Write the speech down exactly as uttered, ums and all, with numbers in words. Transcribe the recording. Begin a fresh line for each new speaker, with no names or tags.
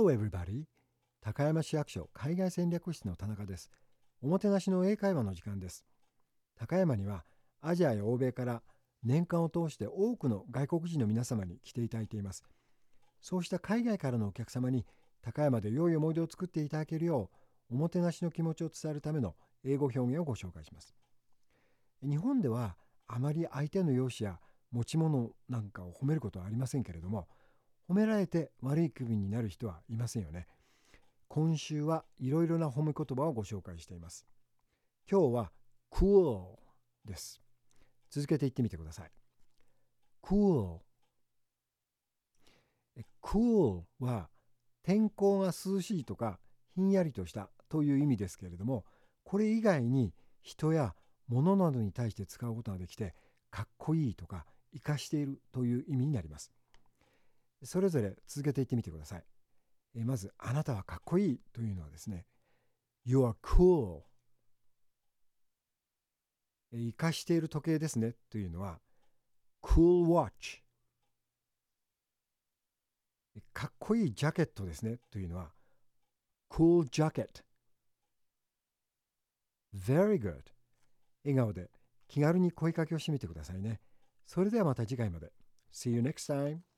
Hello everybody! 高山市役所海外戦略室の田中です。おもてなしの英会話の時間です。高山にはアジアや欧米から年間を通して多くの外国人の皆様に来ていただいています。そうした海外からのお客様に高山で良い思い出を作っていただけるよう、おもてなしの気持ちを伝えるための英語表現をご紹介します。日本ではあまり相手の容姿や持ち物なんかを褒めることはありませんけれども、褒められて悪い気分になる人はいませんよね。今週はいろいろな褒め言葉をご紹介しています。今日は cool です。続けて言ってみてください。cool。cool は天候が涼しいとかひんやりとしたという意味ですけれども、これ以外に人や物などに対して使うことができて、かっこいいとか活かしているという意味になります。それぞれ続けて言ってみてください。えまず、あなたはかっこいいというのはですね、You are cool。活かしている時計ですねというのは、Cool watch。かっこいいジャケットですねというのは、Cool jacket。Very good。笑顔で気軽に声かけをしてみてくださいね。それではまた次回まで。See you next time.